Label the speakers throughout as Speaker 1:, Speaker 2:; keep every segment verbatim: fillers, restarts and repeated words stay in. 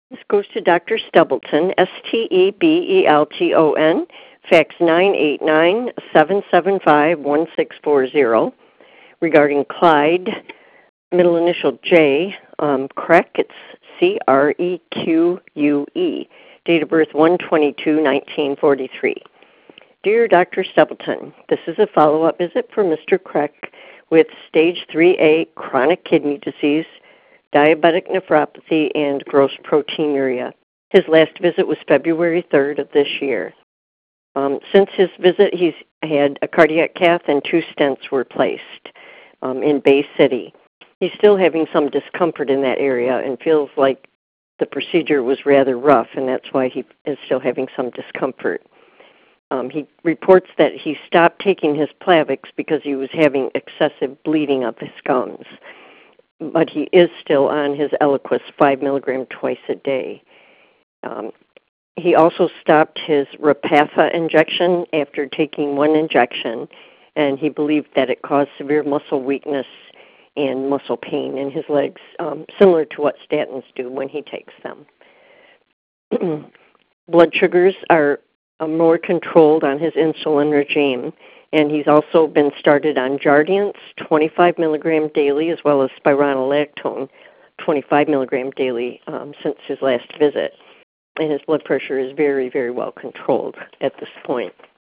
Speaker 1: This goes to Doctor Stebelton, S T E B E L T O N, fax nine eight nine, seven seven five, one six four zero, regarding Clyde, middle initial J, um, Creque, it's C R E Q U E, date of birth one twenty-two nineteen forty-three. Dear Doctor Stebelton, this is a follow-up visit for Mister Creque with stage three A chronic kidney disease, diabetic nephropathy, and gross proteinuria. His last visit was February third of this year. Um, since his visit, he's had a cardiac cath and two stents were placed um, in Bay City. He's still having some discomfort in that area and feels like the procedure was rather rough, and that's why he is still having some discomfort. Um, he reports that he stopped taking his Plavix because he was having excessive bleeding of his gums, but he is still on his Eliquis five milligram twice a day. Um, he also stopped his Repatha injection after taking one injection, and he believed that it caused severe muscle weakness and muscle pain in his legs, um, similar to what statins do when he takes them. Blood sugars are uh, more controlled on his insulin regime, and he's also been started on Jardiance, twenty-five milligram daily, as well as spironolactone, twenty-five milligram daily, um, since his last visit. And his blood pressure is very, very well controlled at this point.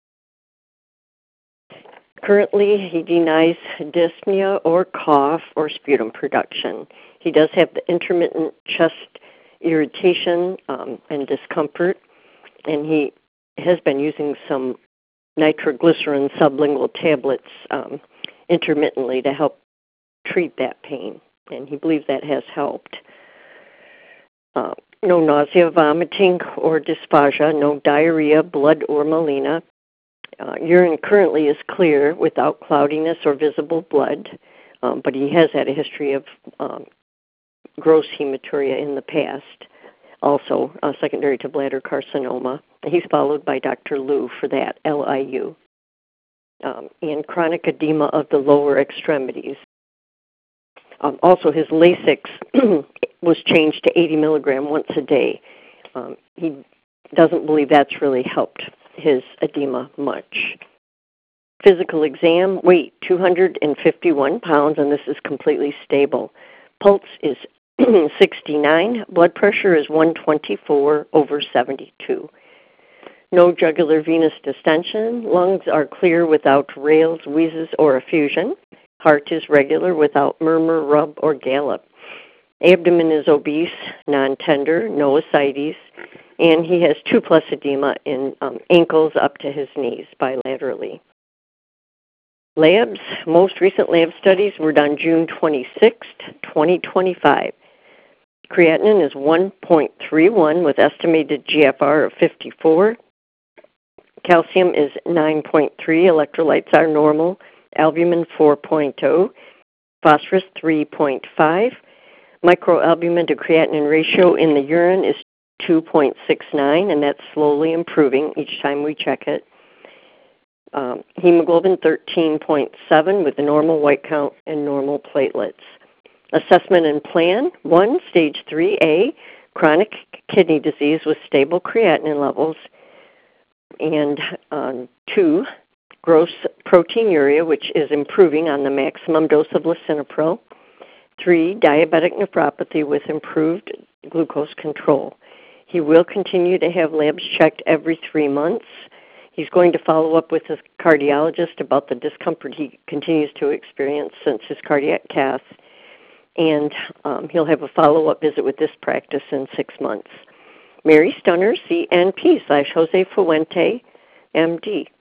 Speaker 1: Currently, he denies dyspnea or cough or sputum production. He does have the intermittent chest irritation um, and discomfort, and he has been using some nitroglycerin sublingual tablets um, intermittently to help treat that pain, and he believes that has helped. Uh, no nausea, vomiting, or dysphagia, no diarrhea, blood, or melena. Uh, urine currently is clear without cloudiness or visible blood, um, but he has had a history of um, gross hematuria in the past, also uh, secondary to bladder carcinoma. He's followed by Doctor Liu for that, L I U, um, and chronic edema of the lower extremities. Um, also, his Lasix was changed to eighty milligram once a day. Um, he doesn't believe that's really helped his edema much. Physical exam, weight two hundred fifty-one pounds, and this is completely stable. Pulse is sixty-nine. Blood pressure is one twenty-four over seventy-two. No jugular venous distension. Lungs are clear without rales, wheezes, or effusion. Heart is regular without murmur, rub, or gallop. Abdomen is obese, non-tender, no ascites, and he has two plus edema in um, ankles up to his knees bilaterally. Labs, most recent lab studies were done June twenty-sixth, twenty twenty-five. Creatinine is one point three one with estimated G F R of fifty-four. Calcium is nine point three. Electrolytes are normal. Albumin four point zero. Phosphorus three point five. Microalbumin to creatinine ratio in the urine is two point six nine, and that's slowly improving each time we check it. Um, hemoglobin thirteen point seven with a normal white count and normal platelets. Assessment and plan, one, stage three A, chronic kidney disease with stable creatinine levels, and um, two, gross proteinuria, which is improving on the maximum dose of lisinopril. Three, diabetic nephropathy with improved glucose control. He will continue to have labs checked every three months. He's going to follow up with his cardiologist about the discomfort he continues to experience since his cardiac cath, and um, he'll have a follow-up visit with this practice in six months. Mary Stunner, C N P slash Jose Fuente, M D.